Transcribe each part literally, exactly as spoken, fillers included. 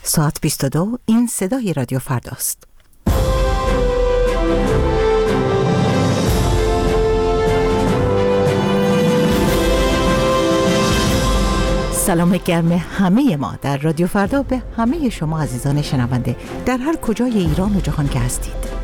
ساعت بیست و دو، این صدای رادیو فرداست. سلام گرم همه ما در رادیو فردا به همه شما عزیزان شنونده در هر کجای ایران و جهان که هستید.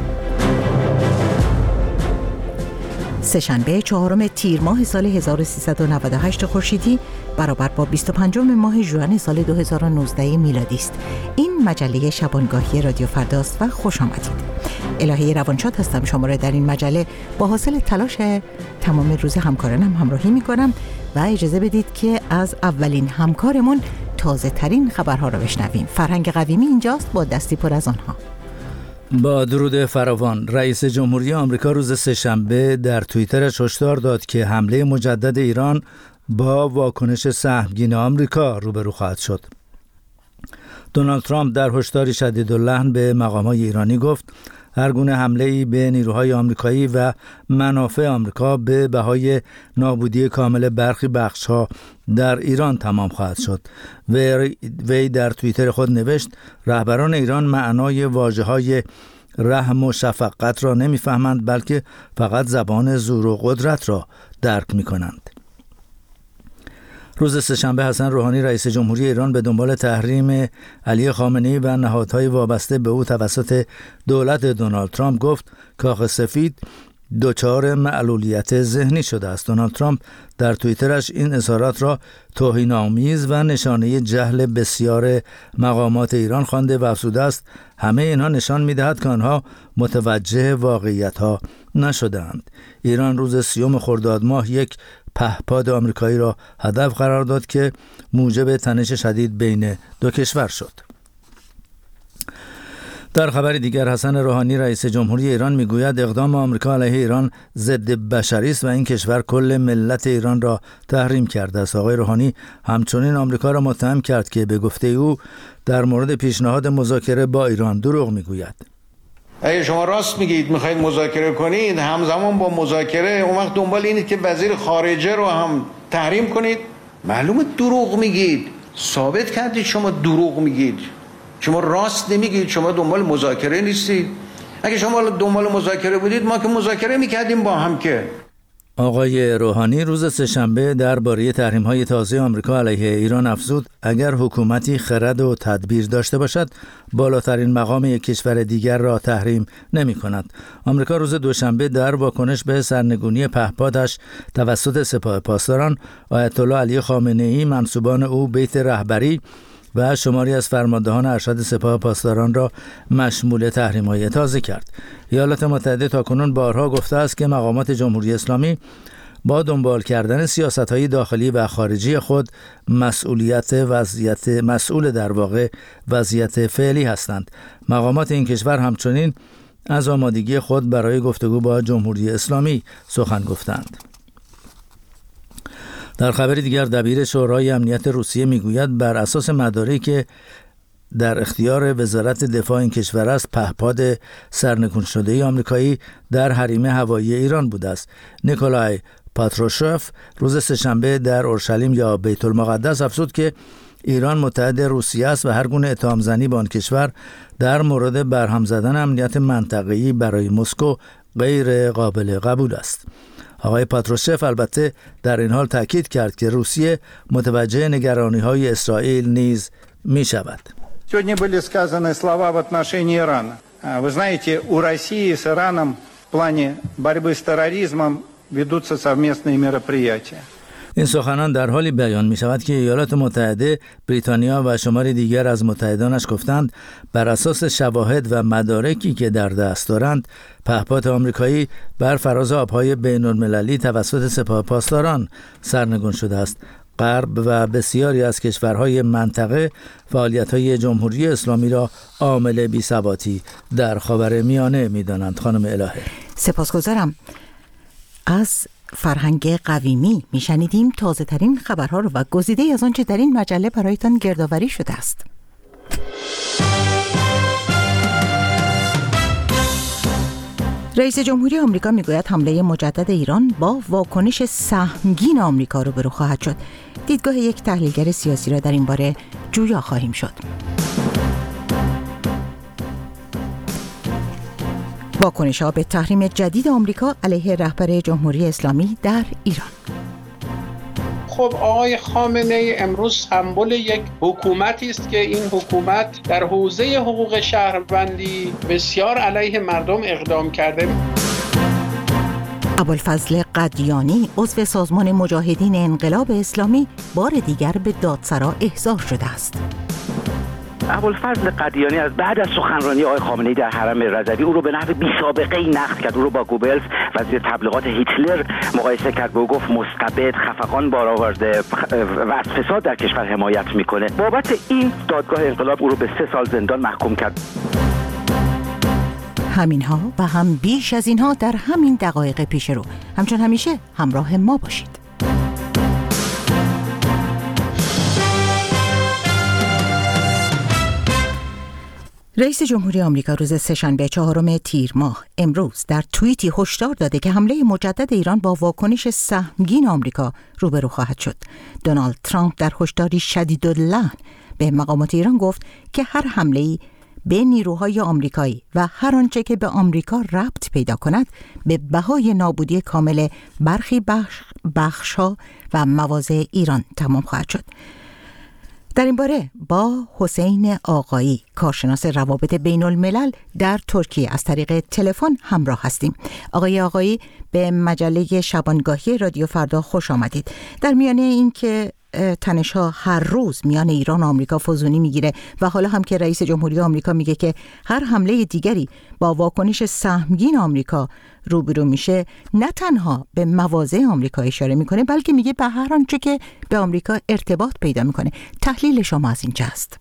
سه‌شنبه چهارم تیر ماه سال هزار و سیصد و نود و هشت خورشیدی برابر با بیست و پنجم ماه ژوئن سال دو هزار و نوزده میلادی است. این مجله شبانگاهی رادیو فرداست و خوش آمدید. الهه روانشاد هستم، شما را در این مجله با حاصل تلاش تمام روز همکارانم همراهی می کنم و اجازه بدید که از اولین همکارمون تازه ترین خبرها را بشنویم. فرهنگ قویمی اینجاست با دستی پر از آنها. با درود فراوان، رئیس جمهوری آمریکا روز سه‌شنبه در توییترش هشدار داد که حمله مجدد ایران با واکنش سهمگین آمریکا روبرو خواهد شد. دونالد ترامپ در هشداری شدیداللحن به مقامات ایرانی گفت هر گونه حمله‌ای به نیروهای آمریکایی و منافع آمریکا به بهای نابودی کامل برخی بخش‌ها در ایران تمام خواهد شد. وی در توییتر خود نوشت رهبران ایران معنای واژه‌های رحم و شفقت را نمی‌فهمند، بلکه فقط زبان زور و قدرت را درک می‌کنند. روز سه‌شنبه حسن روحانی رئیس جمهوری ایران به دنبال تحریم علی خامنه‌ای و نهادهای وابسته به او توسط دولت دونالد ترامپ گفت کاخ سفید دچار معلولیت ذهنی شده است. دونالد ترامپ در توییترش این اظهارات را توهین‌آمیز و نشانه جهل بسیار مقامات ایران خوانده و افزوده است همه اینها نشان می‌دهد که آنها متوجه واقعیت‌ها نشده‌اند. ایران روز سیوم خرداد ماه یک پهپاد آمریکایی را هدف قرار داد که موجب تنش شدید بین دو کشور شد. در خبر دیگر حسن روحانی رئیس جمهوری ایران میگوید اقدام آمریکا علیه ایران ضد بشری است و این کشور کل ملت ایران را تحریم کرده است. آقای روحانی همچنین آمریکا را متهم کرد که به گفته او در مورد پیشنهاد مذاکره با ایران دروغ میگوید. اگه شما راست میگید میخواید مذاکره کنید، همزمان با مذاکره اون وقت دنبال اینید که وزیر خارجه رو هم تحریم کنید، معلومه دروغ میگید. ثابت کردید شما دروغ میگید، شما راست نمیگید، شما دنبال مذاکره نیستید. اگه شما دنبال مذاکره بودید ما که مذاکره میکردیم با هم. که آقای روحانی روز سه‌شنبه درباره تحریم‌های تازه آمریکا علیه ایران افزود اگر حکومتی خرد و تدبیر داشته باشد بالاترین مقام یک کشور دیگر را تحریم نمی‌کند. آمریکا روز دوشنبه در واکنش به سرنگونی پهپادش توسط سپاه پاسداران آیت الله علی خامنه‌ای، منسوبان او، بیت رهبری و شماری از فرماندهان ارشد سپاه پاسداران را مشمول تحریم‌های تازه کرد. ایالات متحده تاکنون بارها گفته است که مقامات جمهوری اسلامی با دنبال کردن سیاست‌های داخلی و خارجی خود مسئولیت وضعیت مسئول در واقع وضعیت فعلی هستند. مقامات این کشور همچنین از آمادگی خود برای گفتگو با جمهوری اسلامی سخن گفتند. در خبر دیگر دبیر شورای امنیت روسیه میگوید بر اساس مدارکی که در اختیار وزارت دفاع این کشور است پهپاد سرنگون شده آمریکایی در حریم هوایی ایران بوده است. نیکولای پاتروشوف روز سه‌شنبه در اورشلیم یا بیت المقدس افزود که ایران متحد روسیه است و هر گونه اتهام زنی به آن کشور در مورد برهم زدن امنیت منطقه‌ای برای مسکو غیر قابل قبول است. آقای پاتروشف البته در این حال تاکید کرد که روسیه متوجه نگرانی‌های اسرائیل نیز می‌شود. Сегодня были сказаны слова в отношении Ирана. Вы знаете, у России с Ираном в плане борьбы с терроризмом ведутся совместные мероприятия. این سخنان در حالی بیان می شود که ایالات متحده، بریتانیا و شماری دیگر از متحدانش گفتند بر اساس شواهد و مدارکی که در دست دارند پهپاد آمریکایی بر فراز آبهای بین المللی توسط سپاه پاسداران سرنگون شده است. غرب و بسیاری از کشورهای منطقه فعالیت‌های جمهوری اسلامی را عامل بی‌ثباتی در خاورمیانه می‌دانند. خانم الهه سپاسگزارم. از فرهنگ قویمی میشنیدیم تازه ترین خبرها رو و گزیده از آنچه در این مجله برایتان گردآوری شده است. رئیس جمهوری آمریکا میگوید حمله مجدد ایران با واکنش سهمگین آمریکا روبرو خواهد شد. دیدگاه یک تحلیلگر سیاسی را در این باره جویا خواهیم شد. واکنش‌ها به تحریم جدید آمریکا علیه رهبر جمهوری اسلامی در ایران. خب آقای خامنه‌ای امروز سمبل یک حکومتی است که این حکومت در حوزه حقوق شهروندی بسیار علیه مردم اقدام کرده. ابوالفضل قدیانی عضو سازمان مجاهدین انقلاب اسلامی بار دیگر به دادسرا احضار شده است. ابوالفضل قدیانی از بعد از سخنرانی آقای خامنه‌ای در حرم رضوی او رو به نحو بی‌سابقه‌ای نقد کرد. او رو با گوبلز وزیر تبلیغات هیتلر مقایسه کرد و گفت مستبد، خفقان بار آورده و از فساد در کشور حمایت میکنه. بابت این دادگاه انقلاب او رو به سه سال زندان محکوم کرد. همینها و هم بیش از اینها در همین دقایق پیش رو. همچون همیشه همراه ما باشید. رئیس جمهوری آمریکا روز سه‌شنبه چهارم تیر ماه امروز در توییتی هشدار داده که حمله مجدد ایران با واکنش سهمگین آمریکا روبرو خواهد شد. دونالد ترامپ در هشداری شدیداللحن به مقامات ایران گفت که هر حمله‌ای به نیروهای آمریکایی و هر آنچه که به آمریکا ربط پیدا کند به بهای نابودی کامل برخی بخش بخش‌ها و مواضع ایران تمام خواهد شد. در این باره با حسین آقایی، کارشناس روابط بین الملل در ترکیه از طریق تلفن همراه هستیم. آقای آقایی، به مجله شبانگاهی رادیو فردا خوش آمدید. در میانه این که تنش‌ها هر روز میان ایران و آمریکا فزونی میگیره و حالا هم که رئیس جمهوری آمریکا میگه که هر حمله دیگری با واکنش سهمگین آمریکا روبرو میشه، نه تنها به مواضع آمریکا اشاره میکنه بلکه میگه به هر آنچه که به آمریکا ارتباط پیدا میکنه. تحلیل شما از این چیست؟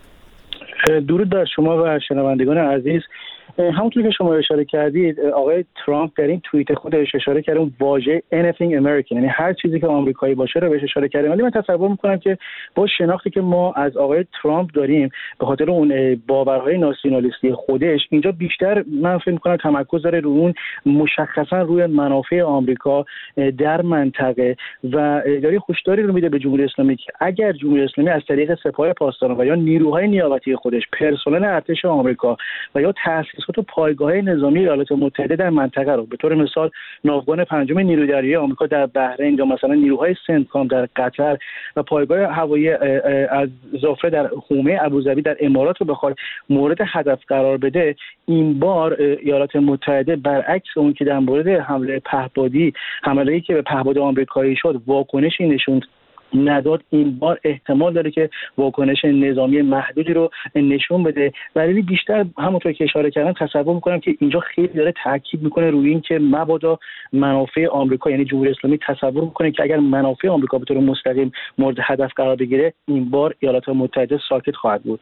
درود بر شما و شنوندگان عزیز. همونطور که شما اشاره کردید، آقای ترامپ در این توییت خودش اشاره کرده اون واژه anything American، یعنی هر چیزی که آمریکایی باشه رو بهش اشاره کرده. ولی من تصور میکنم که با شناختی که ما از آقای ترامپ داریم به خاطر اون باورهای ناسیونالیستی خودش، اینجا بیشتر من فکر میکنم تمرکز داره روی اون مشخصا روی منافع آمریکا در منطقه و داره هشداری رو میده به جمهوری اسلامی که اگر جمهوری اسلامی از طریق سپاه پاسداران و یا نیروهای نیابتی خودش، پرسنل ارتش آمریکا و یا تأسیسات و پایگاه‌های نظامی ایالات متحده در منطقه رو، به طور مثال ناوگان پنجم نیروی دریایی آمریکا در بحرین یا مثلا نیروهای سنتکام در قطر و پایگاه هوایی از زوفره در حومه ابوظبی در امارات رو بخواد مورد هدف قرار بده، این بار ایالات متحده برعکس اون که در مورد حمله پهپادی حمله‌ای که به پهپاد آمریکایی شد واکنشی نشون نداد، این بار احتمال داره که واکنش نظامی محدودی رو نشون بده. ولی بیشتر همونطور که اشاره کردم تصور میکنم که اینجا خیلی داره تاکید میکنه روی این که مبادا منافع آمریکا، یعنی جمهوری اسلامی تصور میکنه که اگر منافع آمریکا به طور مستقیم مورد هدف قرار بگیره، این بار ایالات متحده ساکت خواهد بود.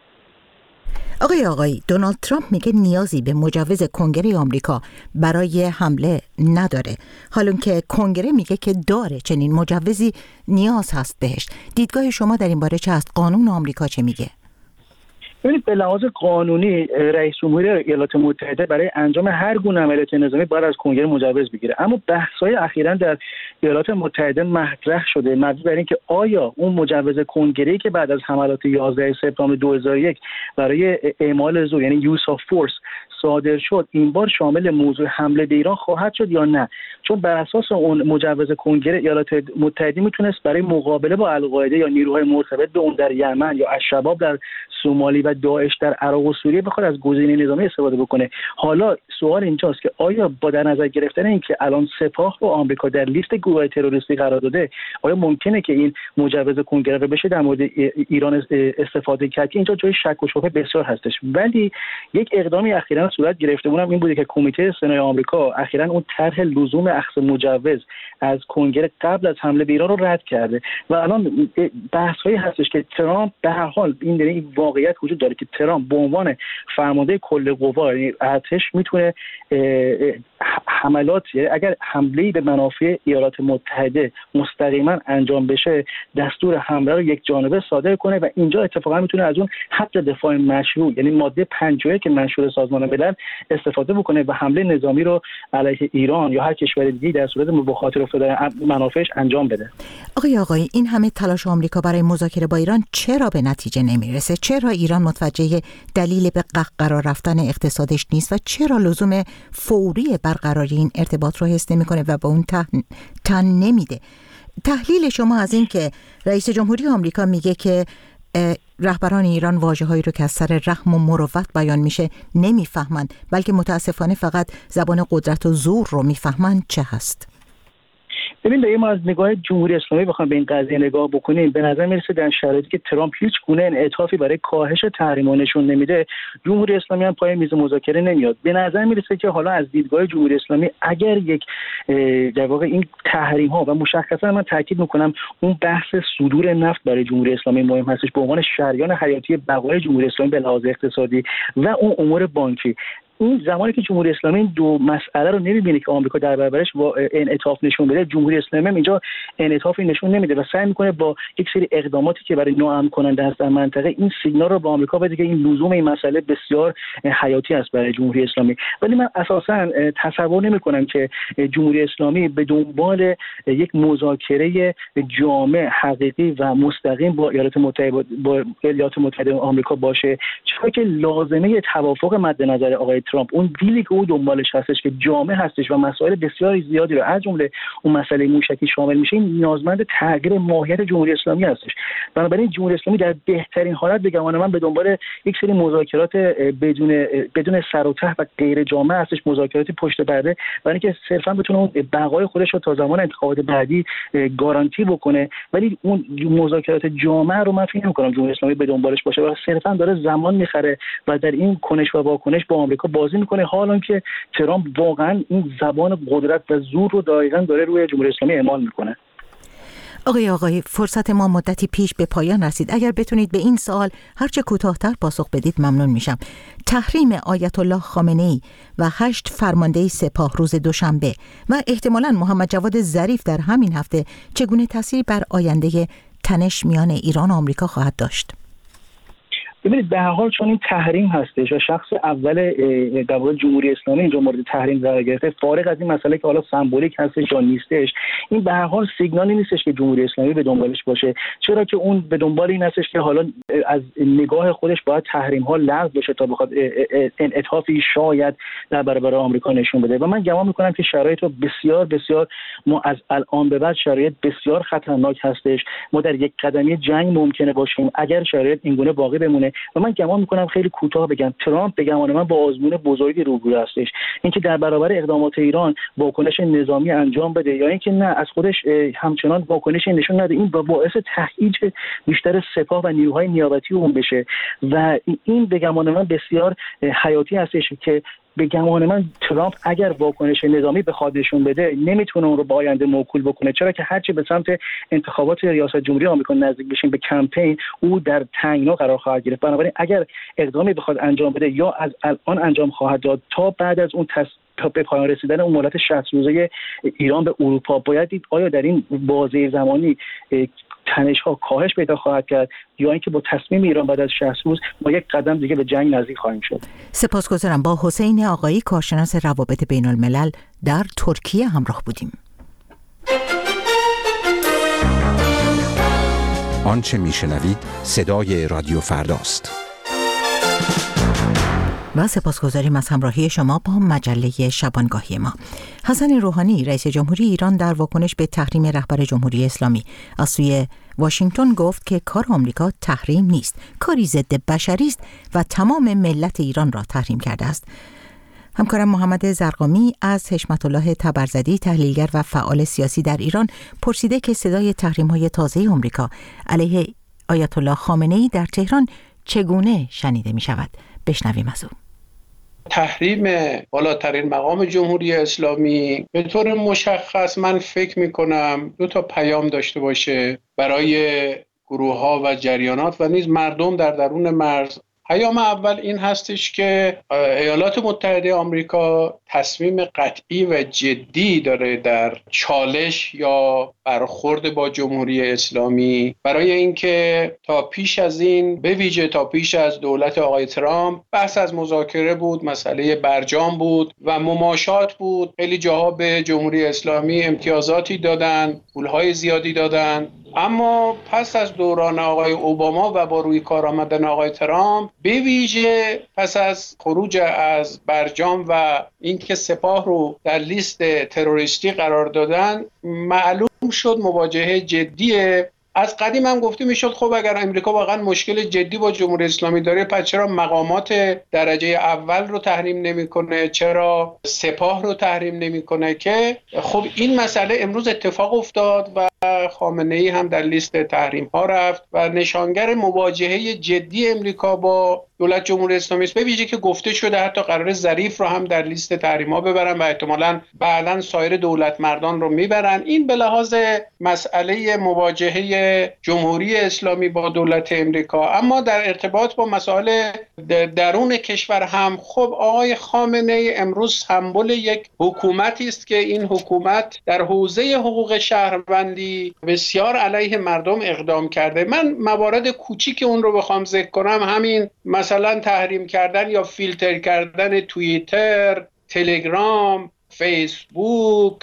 آقای آقایی، دونالد ترامپ میگه نیازی به مجوز کنگره آمریکا برای حمله نداره، حالون که کنگره میگه که داره چنین مجوزی نیاز هست بهش. دیدگاه شما در این باره چه است؟ قانون آمریکا چه میگه؟ ببینید، به لحاظ قانونی رئیس جمهوری ایالات متحده برای انجام هر گونه عملیات نظامی باید از کنگره مجوز بگیره، اما بحث‌های اخیراً در ایالات متحده مطرح شده مبنی بر اینکه آیا اون مجوز کنگره‌ای که بعد از حملات یازده سپتامبر دو هزار و یک برای اعمال زور، یعنی یوز آف فورس، صادر شد، این بار شامل موضوع حمله به ایران خواهد شد یا نه. چون بر اساس اون مجوز کنگره ایالات متحده میتونست برای مقابله با القاعده یا نیروهای مرتبط به اون در یمن یا الشباب در سومالی و داعش در عراق و سوریه بخواد از گزینه نظامی استفاده بکنه. حالا سوال اینجاست که آیا با در نظر گرفتن اینکه الان سپاه و آمریکا در لیست گروه‌های تروریستی قرار داده، آیا ممکنه که این مجوز کنگره رو بشه در مورد ایران استفاده کرد؟ اینجا جای شک و شبهه بسیار هستش. ولی یک اقدامی اخیراً صورت گرفته اونم این بوده که کمیته سنای آمریکا اخیراً اون طرح لزوم اخذ مجوز از کنگره قبل از حمله به ایران رو رد کرده و الان بحث‌هایی هستش که ترامپ به هر حال این در این واقعیت وجود داره که ترامپ به عنوان فرمانده کل قوا، یعنی ارتش، میتونه حملات، یعنی اگر حمله‌ای به منافع ایالات متحده مستقیما انجام بشه، دستور حمله رو یک جانبه صادر کنه و اینجا اتفاقا میتونه از اون حق دفاع مشروع، یعنی ماده پنجاه و یک منشور سازمان ملل استفاده بکنه و حمله نظامی رو علیه ایران یا هر کشور دیگه‌ای در صورت مخاطره افتاده منافعش انجام بده. آقای آقای این همه تلاش آمریکا برای مذاکره با ایران چرا به نتیجه نمیرسه؟ چرا ایران متوجه دلیل به قرار رفتن اقتصادش نیست و چرا لزوم فوری برقراری این ارتباط رو حس نمیکنه و به اون تن نمیده؟ تحلیل شما از این که رئیس جمهوری آمریکا میگه که رهبران ایران واژه‌هایی رو که از سر رحم و مروت بیان میشه نمیفهمند، بلکه متاسفانه فقط زبان قدرت و زور رو میفهمند، چه هست؟ ببین دیگه ما از نگاه جمهوری اسلامی بخوام به این قضیه نگاه بکنیم، به نظر میرسه در شرایطی که ترامپ هیچ گونه انعطافی برای کاهش تحریم‌ها نشون نمیده، جمهوری اسلامی هم پای میز مذاکره نمیاد. به نظر میرسه که حالا از دیدگاه جمهوری اسلامی اگر یک در واقع این تحریم‌ها و مشخصا من تاکید میکنم اون بحث صدور نفت برای جمهوری اسلامی مهم هستش به عنوان شریان حیاتی بقای جمهوری اسلامی به لحاظ اقتصادی و اون امور بانکی، این زمانی که جمهوری اسلامی این دو مسئله رو نمیبینه که آمریکا در برابرش با انعطاف نشون بده، جمهوری اسلامی هم اینجا انعطافی نشون نمیده و سعی میکنه با یک سری اقداماتی که برای ناامن کننده است در منطقه این سیگنال رو به آمریکا بده که این لزوم این مسئله بسیار حیاتی است برای جمهوری اسلامی. ولی من اساسا تصور نمیکنم که جمهوری اسلامی به دنبال یک مذاکره جامع حقیقی و مستقیم با ایالات متحده با ایالات متحده آمریکا باشه، چون که لازمه توافق مد نظر آقای ترامپ، اون دیلی که او دنبالش هستش که جامع هستش و مسائل بسیار زیادی رو از جمله اون مسئله موشکی شامل میشه، این نیازمند تغییر ماهیت جمهوری اسلامی هستش. بنابراین جمهوری اسلامی در بهترین حالت به گمان من به دنبال یک سری مذاکرات بدون بدون سر و ته و غیر جامع هستش، مذاکرات پشت پرده، برای اینکه صرفا بتونه اون بقای خودش رو تا زمان انتخابات بعدی گارانتی بکنه. ولی اون مذاکرات جامع رو من فکر نمی‌کنم جمهوری اسلامی به دنبالش باشه و صرفا داره زمان می‌خره و در این کنش و واکنش با آمریکا بازی میکنه، حالا که ترامپ واقعا این زبان قدرت و زور رو دقیقاً داره روی جمهوری اسلامی اعمال میکنه. آقای آقای فرصت ما مدتی پیش به پایان رسید. اگر بتونید به این سوال هرچه کوتاه‌تر پاسخ بدید ممنون میشم. تحریم آیت الله خامنه‌ای و هشت فرمانده سپاه روز دوشنبه و احتمالاً محمد جواد ظریف در همین هفته چگونه تأثیری بر آینده تنش میان ایران و آمریکا خواهد داشت؟ ببینید به هر حال چون این تحریم هستش و شخص اول در واقع جمهوری اسلامی اینجا مورد تحریم قرار گرفته، فارغ از این مسئله که حالا سمبولیک هستش یا نیستش، این به هر حال سیگنالی نیستش که جمهوری اسلامی به دنبالش باشه، چرا که اون به دنبال این هستش که حالا از نگاه خودش باید تحریم ها لغو بشه تا بخواد انعطافی شاید در برابر آمریکا نشون بده. و من گمان میکنم که شرایط رو بسیار بسیار ما از الان به بعد شرایط بسیار خطرناک هستش، ما در یک قدمی جنگ ممکنه باشیم اگر شرایط اینگونه باقی بمونه. و من گمان میکنم خیلی کوتاه بگم ترامپ به گمان من با آزمون بزرگی روبرو هستش، اینکه در برابر اقدامات ایران واکنش نظامی انجام بده یا اینکه نه از خودش همچنان واکنش نشون نده، این باعث تهییج بیشتر سپاه و نیروهای نیابتی اون بشه و این به گمان من بسیار حیاتی هستش که به گمان من ترامپ اگر واکنش نظامی بخواد نشون بده نمیتونه اون رو با آینده موکول بکنه، چرا که هرچی به سمت انتخابات ریاست جمهوری آمریکا نزدیک بشیم به کمپین او در تنگنا قرار خواهد گرفت. بنابراین اگر اقدامی بخواد انجام بده یا از الان انجام خواهد داد تا بعد از اون تص... تا به پایان رسیدن اون مهلت شصت روزه ایران به اروپا، باید دید آیا در این بازه زمانی تنش ها کاهش پیدا خواهد کرد یا اینکه با تصمیم ایران بعد از شصت روز ما یک قدم دیگه به جنگ نزدیک خواهیم شد. سپاسگزارم. با حسین آقایی کارشناس روابط بین الملل در ترکیه همراه بودیم. آنچه میشنوید صدای رادیو فرداست. و سپاسگزاریم از همراهی شما با مجله شبانگاهی ما. حسن روحانی رئیس جمهوری ایران در واکنش به تحریم رهبر جمهوری اسلامی از سوی واشنگتن گفت که کار آمریکا تحریم نیست، کاری ضد بشری است و تمام ملت ایران را تحریم کرده است. همکارم محمد زرقامی از حشمت الله تبرزدی تحلیلگر و فعال سیاسی در ایران پرسیده که صدای تحریم‌های تازه آمریکا علیه آیت الله خامنه‌ای در تهران چگونه شنیده می‌شود. بشنویم از او. تحریم بالاترین مقام جمهوری اسلامی به طور مشخص من فکر میکنم دو تا پیام داشته باشه برای گروه‌ها و جریانات و نیز مردم در درون مرز. پیام اول این هستش که ایالات متحده آمریکا تصمیم قطعی و جدی داره در چالش یا برخورد با جمهوری اسلامی برای اینکه تا پیش از این، به ویژه تا پیش از دولت آقای ترامپ، بحث از مذاکره بود، مسئله برجام بود و مماشات بود. خیلی جاها به جمهوری اسلامی امتیازاتی دادن، پولهای زیادی دادن، اما پس از دوران آقای اوباما و با روی کار آمدن آقای ترامپ، به ویژه پس از خروج از برجام و اینکه سپاه رو در لیست تروریستی قرار دادن، معلوم شد مواجهه جدیه. از قدیم هم گفته میشد خب اگر امریکا واقعا مشکل جدی با جمهوری اسلامی داره، پس چرا مقامات درجه اول رو تحریم نمیکنه، چرا سپاه رو تحریم نمیکنه؟ که خب این مسئله امروز اتفاق افتاد و خامنه ای هم در لیست تحریم ها رفت و نشانگر مواجهه جدی امریکا با دولت جمهوری اسلامی است. به ویژه که گفته شده حتی قرار ظریف رو هم در لیست تحریم ها ببرن و احتمالاً بعداً سایر دولت مردان رو میبرن. این به لحاظ مسئله مواجهه جمهوری اسلامی با دولت امریکا. اما در ارتباط با مسائل درون کشور هم، خب آقای خامنه ای امروز سمبل یک حکومتی است که این حکومت در حوزه حقوق شهروندی بسیار علیه مردم اقدام کرده. من موارد کوچیک اون رو بخوام ذکر کنم، همین مثلا تحریم کردن یا فیلتر کردن توییتر، تلگرام، فیسبوک،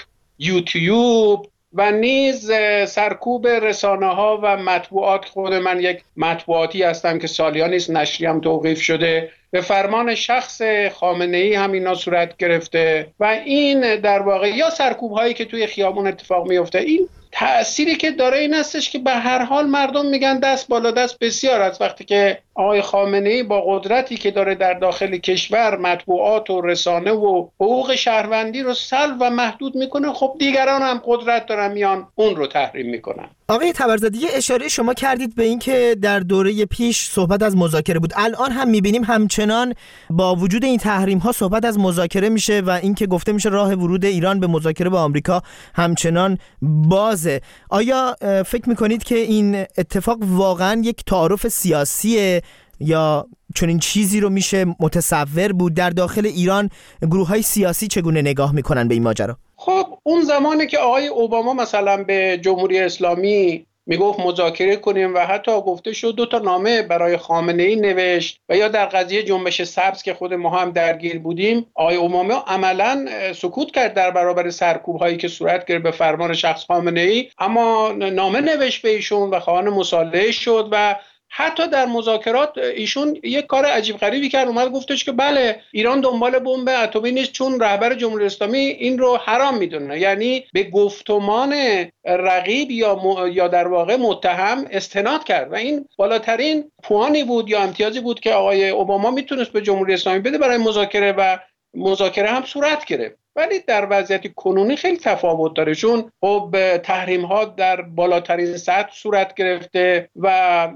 یوتیوب و نیز سرکوب رسانه ها و مطبوعات. خود من یک مطبوعاتی هستم که سالیانی است نشریم توقیف شده، به فرمان شخص خامنه ای هم اینا صورت گرفته و این در واقع یا سرکوب هایی که توی خیابون اتفاق میفته. این تأثیری که داره این هستش که به هر حال مردم میگن دست بالا دست بسیار است. وقتی که آقای خامنه ای با قدرتی که داره در داخل کشور مطبوعات و رسانه و حقوق شهروندی رو سلب و محدود میکنه، خب دیگران هم قدرت دارن میان اون رو تحریم میکنن. آقای تبرزدی، اشاره شما کردید به این که در دوره پیش صحبت از مذاکره بود. الان هم میبینیم همچنان با وجود این تحریم ها صحبت از مذاکره میشه و این که گفته میشه راه ورود ایران به مذاکره با آمریکا همچنان بازه. آیا فکر میکنید که این اتفاق واقعا یک تعارف سیاسیه یا چنین چیزی رو میشه متصور بود؟ در داخل ایران گروه‌های سیاسی چگونه نگاه میکنن به این ماجرا؟ خب اون زمانی که آقای اوباما مثلا به جمهوری اسلامی میگفت مذاکره کنیم و حتی گفته شد دو تا نامه برای خامنه ای نوشت و یا در قضیه جنبش سبز که خود ما هم درگیر بودیم، آقای اوباما عملاً سکوت کرد در برابر سرکوب هایی که صورت گرفت به فرمان شخص خامنه ای، اما نامه نوشت به ایشون و خواهان مصالحه شد و حتی در مذاکرات ایشون یک کار عجیب غریبی کرد، اومد گفتش که بله ایران دنبال بمب اتمی نیست چون رهبر جمهوری اسلامی این رو حرام میدونه. یعنی به گفتمان رقیب یا م... یا در واقع متهم استناد کرد و این بالاترین پوانی بود یا امتیازی بود که آقای اوباما میتونست به جمهوری اسلامی بده برای مذاکره و مذاکره هم صورت گرفت. ولی در وضعیت کنونی خیلی تفاوت داره، چون خب تحریم ها در بالاترین سطح صورت گرفته و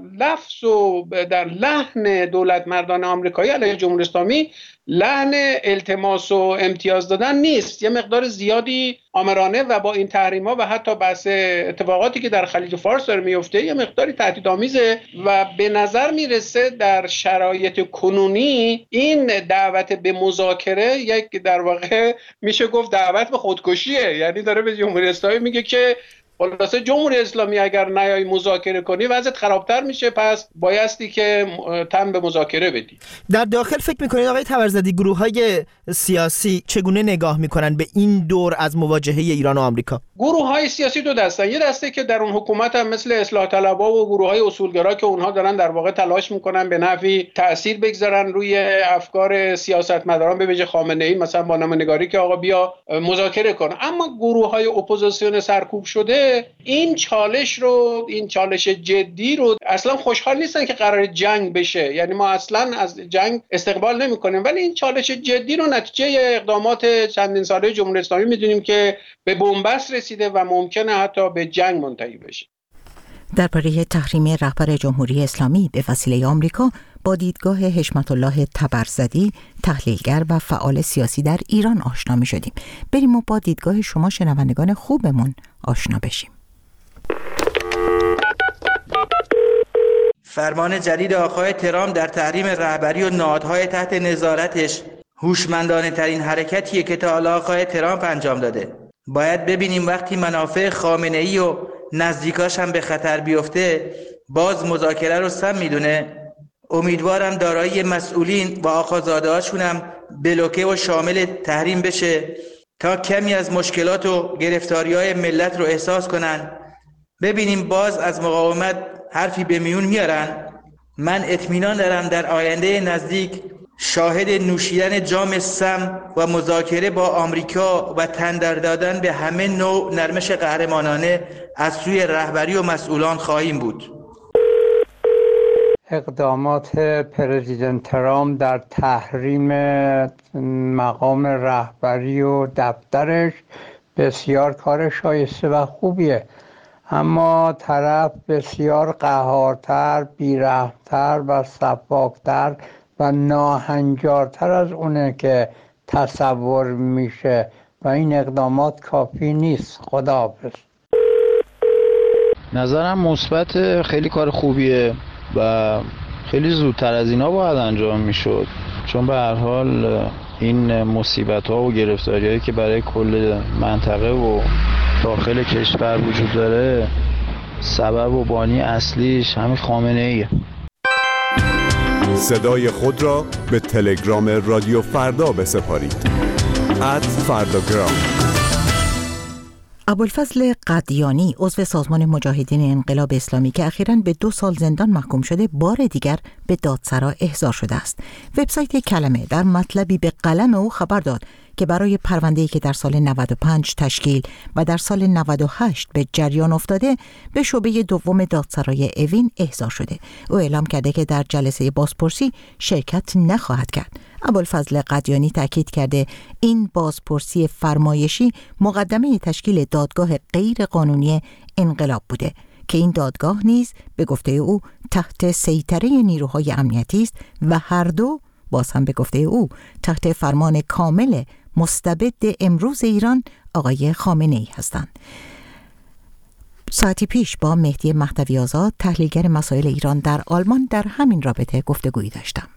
لفظ و در لحن دولت مردان آمریکایی علیه جمهوری اسلامی لحن التماس و امتیاز دادن نیست، یه مقدار زیادی آمرانه و با این تحریم ها و حتی بحث اتفاقاتی که در خلیج فارس داره میفته یه مقداری تهدیدآمیزه و به نظر میرسه در شرایط کنونی این دعوت به مذاکره یک در واقع میشه گفت دعوت به خودکشیه. یعنی داره به جمهوری اسلامی میگه که خلاصه جمهوری اسلامی اگر نیای مذاکره کنی وضعیت خرابتر میشه، پس بایستی که تن به مذاکره بدی. در داخل فکر میکنید آقای تبرزدی گروه‌های سیاسی چگونه نگاه میکنن به این دور از مواجهه ایران و آمریکا؟ گروه‌های سیاسی دو دستن، یه دسته که در اون حکومت هم مثل اصلاح طلبها و گروه‌های اصولگرا که اونها دارن در واقع تلاش میکنن به نحوی تأثیر بگذارن روی افکار سیاستمداران به ویژه خامنه‌ای، مثلا با نامه‌نگاری که آقا بیا مذاکره کن. اما گروه‌های اپوزیسیون سرکوب شده این چالش رو این چالش جدی رو اصلا خوشحال نیستن که قرار جنگ بشه، یعنی ما اصلا از جنگ استقبال نمی کنیم، ولی این چالش جدی رو نتیجه اقدامات چندین ساله جمهوری اسلامی میدونیم که به بنبست رسیده و ممکنه حتی به جنگ منتهی بشه. درباره تحریم رهبر جمهوری اسلامی به وسیله آمریکا با دیدگاه حشمت الله تبرزدی، تحلیلگر و فعال سیاسی در ایران آشنا می شدیم. بریم و با دیدگاه شما شنوندگان خوبمون آشنا بشیم. فرمان جدید آقای ترامپ در تحریم رهبری و نهادهای تحت نظارتش هوشمندانه ترین حرکتیه که تا حالا آقای ترامپ انجام داده. باید ببینیم وقتی منافع خامنه‌ای و نزدیکاش هم به خطر بیفته باز مذاکره رو سم میدونه. امیدوارم دارایی مسئولین و آقازاده هاشون هم بلوکه و شامل تحریم بشه تا کمی از مشکلات و گرفتاری های ملت رو احساس کنن. ببینیم باز از مقاومت حرفی به میون میارن. من اطمینان دارم در آینده نزدیک شاهد نوشیدن جام سم و مذاکره با آمریکا و تندر دادن به همه نوع نرمش قهرمانانه از سوی رهبری و مسئولان خواهیم بود. اقدامات پرزیدنت ترامپ در تحریم مقام رهبری و دفترش بسیار کار شایسته و خوبیه، اما طرف بسیار قهارتر، بیرحمتر و سفاکتر و ناهنجارتر از اونه که تصور میشه و این اقدامات کافی نیست. خداحافظ. نظرم مثبت، خیلی کار خوبیه و خیلی زودتر از اینا باید انجام میشد، چون به هر حال این مصیبت ها و گرفتاری هایی که برای کل منطقه و داخل کشور وجود داره سبب و بانی اصلیش همین خامنه ایه. صدای خود را به تلگرام رادیو فردا بسپارید. ات فرداگرام. ابوالفضل قدیانی عضو سازمان مجاهدین انقلاب اسلامی که اخیراً به دو سال زندان محکوم شده بار دیگر به دادسرا احضار شده است. وبسایت کلمه در مطلبی به قلم او خبر داد که برای پرونده‌ای که در سال نود و پنج تشکیل و در سال نود و هشت به جریان افتاده به شعبه دوم دادسرای اوین احضار شده. او اعلام کرده که در جلسه بازپرسی شرکت نخواهد کرد. ابوالفضل قدیانی تاکید کرده این بازپرسی فرمایشی مقدمه تشکیل دادگاه غیر قانونی انقلاب بوده که این دادگاه نیز به گفته او تحت سیطره نیروهای امنیتی است و هر دو باز هم به گفته او تحت فرمان کامل مستبد امروز ایران آقای خامنه ای هستند. ساعتی پیش با مهدی مهدوی آزاد تحلیلگر مسائل ایران در آلمان در همین رابطه گفتگویی داشتم.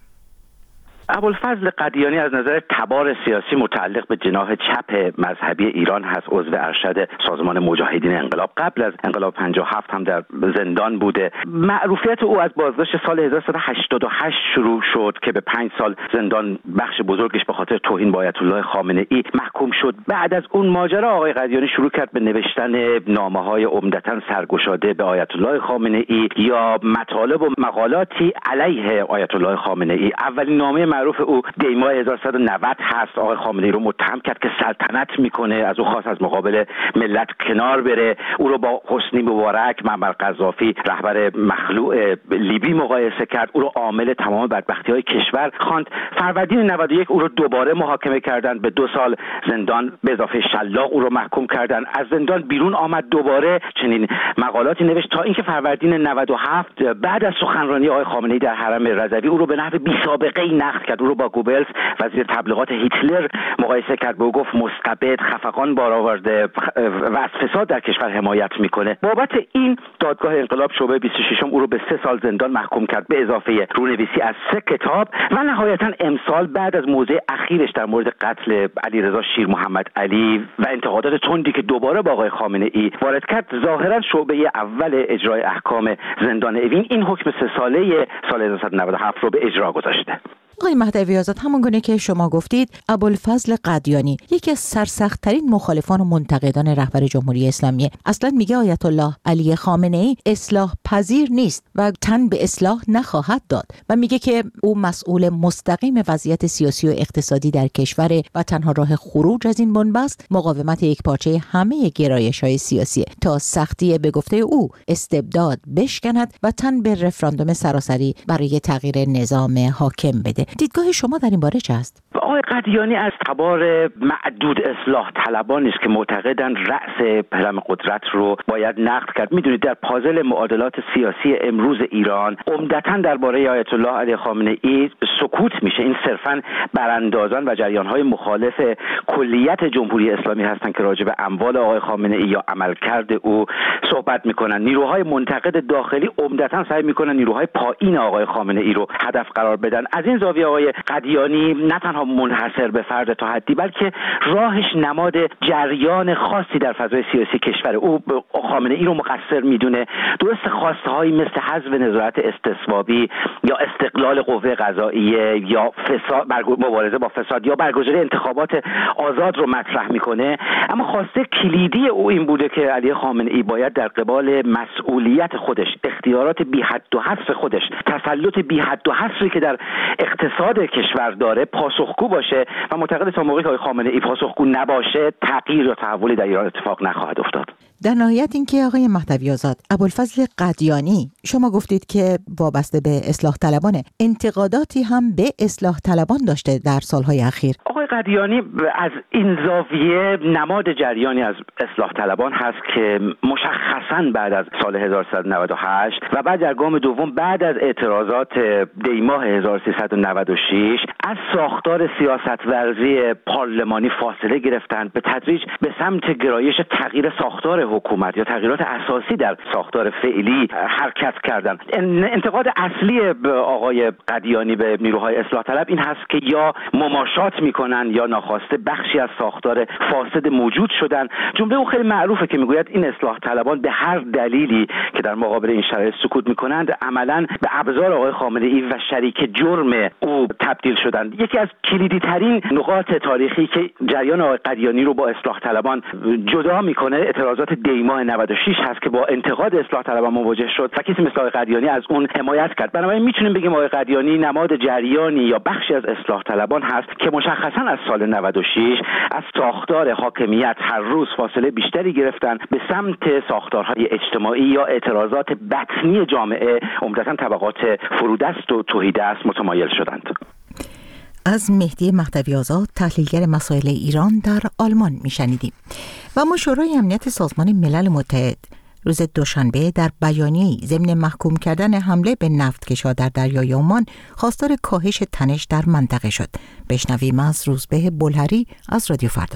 ابوالفضل قدیانی از نظر تبار سیاسی متعلق به جناح چپ مذهبی ایران هست، عضو ارشد سازمان مجاهدین انقلاب، قبل از انقلاب پنجاه و هفت هم در زندان بوده. معروفیت او از بازداشت سال هزار و سیصد و هشتاد و هشت شروع شد که به پنج سال زندان بخش بزرگش به خاطر توهین به آیت الله خامنه ای محکوم شد. بعد از اون ماجرا آقای قدیانی شروع کرد به نوشتن نامه‌های عمدتاً سرگشاده به آیت الله خامنه ای یا مطالب و مقالاتی علیه آیت الله خامنه ای. اولین نامه معروف او دیماه هزار و سیصد و نود هست. آقای خامنه ای رو متهم کرد که سلطنت میکنه، از او خواست از مقابل ملت کنار بره، او رو با حسنی مبارک، معمر قذافی رهبر مخلوع لیبی مقایسه کرد، او رو عامل تمام بدبختی‌های کشور خواند. فروردین نود و یک او رو دوباره محاکمه کردند، به دو سال زندان به اضافه شلاق او رو محکوم کردند. از زندان بیرون آمد، دوباره چنین مقالاتی نوشت تا اینکه فروردین نود و هفت بعد از سخنرانی آقای خامنه ای در حرم رضوی او رو به نحو بی‌سابقه‌ای نقد کرد، او رو با گوبلز وزیر تبلیغات هیتلر مقایسه کرد، به او گفت مستبد، خفقان بار آورده و از فساد در کشور حمایت میکنه. بابت این دادگاه انقلاب شعبه بیست و شش او رو به سه سال زندان محکوم کرد به اضافه رونویسی از سه کتاب و نهایتا امسال بعد از موضع اخیرش در مورد قتل علیرضا شیر محمد علی و انتقادات تندی که دوباره با آقای خامنه ای وارد کرد، ظاهرا شعبه اول اجرای احکام زندان اوین این حکم سه ساله سال هزار و سیصد و نود و هفت رو به اجرا گذاشته. آقای مهدوی آزاد، همون گونه که شما گفتید ابوالفضل قدیانی یکی از سرسخت‌ترین مخالفان و منتقدان رهبر جمهوری اسلامی اصلا میگه آیت الله علی خامنه ای اصلاح پذیر نیست و تن به اصلاح نخواهد داد و میگه که او مسئول مستقیم وضعیت سیاسی و اقتصادی در کشور و تنها راه خروج از این بنبست مقاومت یکپارچه همه گرایش‌های سیاسی تا سختی به گفته او استبداد بشکند و تن به رفراندوم سراسری برای تغییر نظام حاکم بده. دیدگاه شما در این باره چه است؟ آقای قدیانی از تبار معدود اصلاح طلبانی است که معتقدند رأس پرم قدرت رو باید نقد کرد. میدونید در پازل معادلات سیاسی امروز ایران عمدتاً درباره آیت الله علی خامنه ای سکوت میشه. این صرفاً براندازان و جریان‌های مخالف کلیت جمهوری اسلامی هستند که راجع به اموال آقای خامنه ای یا عملکرد او صحبت میکنن. نیروهای منتقد داخلی عمدتاً سعی میکنن نیروهای پایین آقای خامنه ای رو هدف قرار بدن. از این زاویه آقای قدیانی نه تنها منحصر به فرد تا حدی بلکه راهش نماد جریان خاصی در فضای سیاسی کشور. او خامنه ای رو مقصر میدونه. درست خواسته‌هایی مثل حذف نظارت استصوابی یا استقلال قوه قضاییه یا فساد، مبارزه با فساد یا برگزاری انتخابات آزاد رو مطرح میکنه، اما خواسته کلیدی او این بوده که علی خامنه ای باید در قبال مسئولیت خودش، اختیارات بی حد و حصر خودش، تسلط بی حد و حصری که در اقتصاد کشور داره پاسخگو باشه و معتقد تا موقعی که خامنه ای پاسخگو نباشه تغییر یا تحولی در ایران اتفاق نخواهد افتاد. در نهایت اینکه آقای مهدوی آزاد، ابوالفضل قدیانی، شما گفتید که وابسته به اصلاح طلبانه، انتقاداتی هم به اصلاح طلبان داشته در سالهای اخیر. آقای قدیانی از این زاویه نماد جریانی از اصلاح طلبان هست که مشخصاً بعد از سال هزار و سیصد و نود و هشت و بعد در گام دوم بعد از اعتراضات دیماه هزار و سیصد و نود و شش از ساختار سیاست ورزی پارلمانی فاصله گرفتند، به تدریج به سمت گرایش تغییر ساختار حکومت یا تغییرات اساسی در ساختار فعلی حرکت کردند. انتقاد اصلی به آقای قدیانی به نیروهای اصلاح طلب این هست که یا مماشات میکنن یا ناخواسته بخشی از ساختار فاسد موجود شدن. جمله او خیلی معروفه که میگوید این اصلاح طلبان به هر دلیلی که در مقابل این شرایط سکوت میکنند عملاً به ابزار آقای خامنه ای و شریک جرم او تبدیل شدند. یکی از کلیدی ترین نقاط تاریخی که جریان آقای قدیانی رو با اصلاح طلبان جدا میکنه اعتراضات دیماه نود و شش هست که با انتقاد اصلاح طلبان مواجه شد و کسی مثل آقای قدیانی از اون حمایت کرد. بنابراین میتونیم بگیم آقای قدیانی نماد جریانی یا بخشی از اصلاح طلبان هست که مشخصاً از سال نود و شش از ساختار حاکمیت هر روز فاصله بیشتری گرفتن به سمت ساختارهای اجتماعی یا اعتراضات بطنی جامعه، عمدتاً طبقات فرودست و توحیدست متمایل شدند. از مهدی مهدوی آزاد، تحلیلگر مسائل ایران در آلمان میشنیدیم. و ما شورای امنیت سازمان ملل متحد روز دوشنبه در بیانیه‌ای ضمن محکوم کردن حمله به نفتکش‌ها در دریای عمان خواستار کاهش تنش در منطقه شد. بشنویم از روزبه بلهری از رادیو فردا.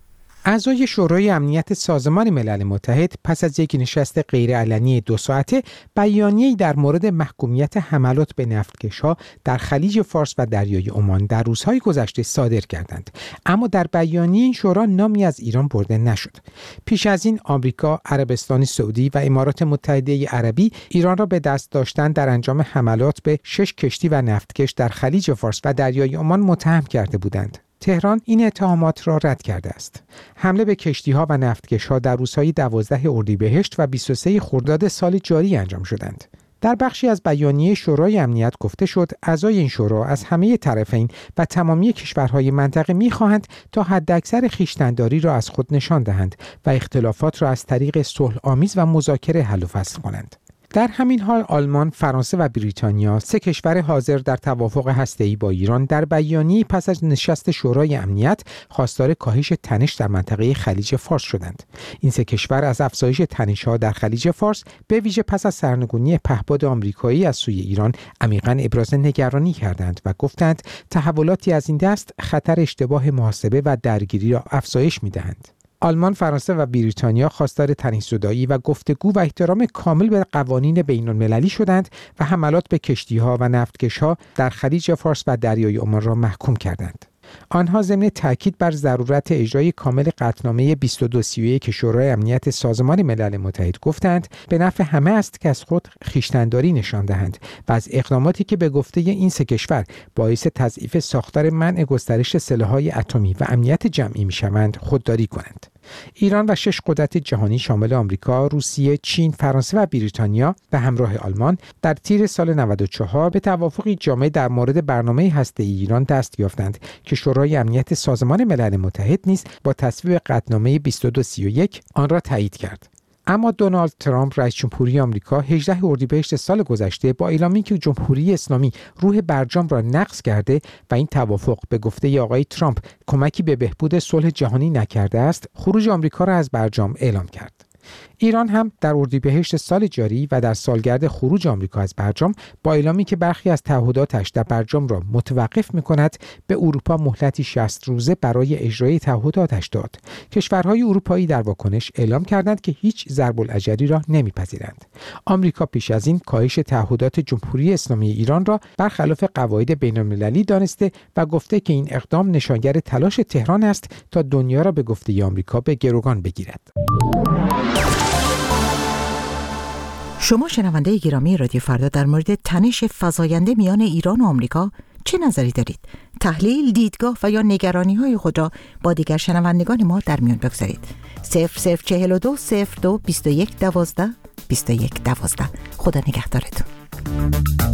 اعضای شورای امنیت سازمان ملل متحد پس از یک نشست غیرعلنی دو ساعته بیانیه‌ای در مورد محکومیت حملات به نفتکش‌ها در خلیج فارس و دریای عمان در روزهای گذشته صادر کردند، اما در بیانیه این شورا نامی از ایران برده نشد. پیش از این آمریکا، عربستان سعودی و امارات متحده عربی ایران را به دست داشتن در انجام حملات به شش کشتی و نفتکش در خلیج فارس و دریای عمان متهم کرده بودند. تهران این اتهامات را رد کرده است. حمله به کشتی‌ها و نفتکش‌ها در روزهای دوازده اردیبهشت و بیست و سوم خرداد سال جاری انجام شدند. در بخشی از بیانیه شورای امنیت گفته شد اعضای این شورا از همه طرفین و تمامی کشورهای منطقه می‌خواهند تا حداکثر خویشتن‌داری را از خود نشان دهند و اختلافات را از طریق صلح آمیز و مذاکره حل و فصل کنند. در همین حال آلمان، فرانسه و بریتانیا، سه کشور حاضر در توافق هسته‌ای با ایران، در بیانیه‌ای پس از نشست شورای امنیت خواستار کاهش تنش در منطقه خلیج فارس شدند. این سه کشور از افزایش تنش‌ها در خلیج فارس به ویژه پس از سرنگونی پهپاد آمریکایی از سوی ایران عمیقاً ابراز نگرانی کردند و گفتند تحولاتی از این دست خطر اشتباه محاسبه و درگیری را افزایش می‌دهند. آلمان، فرانسه و بریتانیا خواستار تنش‌زدایی و گفتگو و احترام کامل به قوانین بین‌المللی شدند و حملات به کشتی‌ها و نفتکش‌ها در خلیج فارس و دریای عمان را محکوم کردند. آنها ضمن تاکید بر ضرورت اجرای کامل قطعنامه بیست و دو سی و یک شورای امنیت سازمان ملل متحد گفتند به نفع همه است که از خود خویشتن‌داری نشان دهند و از اقداماتی که به گفته این سه کشور باعث تضعیف ساختار منع گسترش سلاح‌های اتمی و امنیت جمعی می‌شوند خودداری کنند. ایران و شش قدرت جهانی شامل آمریکا، روسیه، چین، فرانسه و بریتانیا به همراه آلمان در تیر سال نود و چهار به توافقی جامع در مورد برنامه هسته‌ای ایران دست یافتند که شورای امنیت سازمان ملل متحد نیز با تصویب قطعنامه بیست و دو سی و یک آن را تایید کرد. اما دونالد ترامپ رئیس جمهوری آمریکا هجدهم اردیبهشت سال گذشته با اعلامی که جمهوری اسلامی روح برجام را نقض کرده و این توافق به گفته آقای ترامپ کمکی به بهبود صلح جهانی نکرده است، خروج آمریکا را از برجام اعلام کرد. ایران هم در اردیبهشت سال جاری و در سالگرد خروج آمریکا از برجام با اعلامی که برخی از تعهداتش در برجام را متوقف می‌کند، به اروپا مهلتی شصت روزه برای اجرای تعهداتش داد. کشورهای اروپایی در واکنش اعلام کردند که هیچ ضرب العجلی را نمی‌پذیرند. آمریکا پیش از این کاهش تعهدات جمهوری اسلامی ایران را برخلاف قواعد بین‌المللی دانسته و گفته که این اقدام نشانگر تلاش تهران است تا دنیا را به گفته آمریکا به گروگان بگیرد. شما شنونده گرامی رادیو فردا در مورد تنش فزاینده میان ایران و آمریکا چه نظری دارید؟ تحلیل، دیدگاه و یا نگرانی‌های خود را با دیگر شنوندگان ما در میان بگذارید. صفر صفر چهل و دو صفر دو بیست و یک دوازده بیست و یک دوازده. خدا نگهدارتون.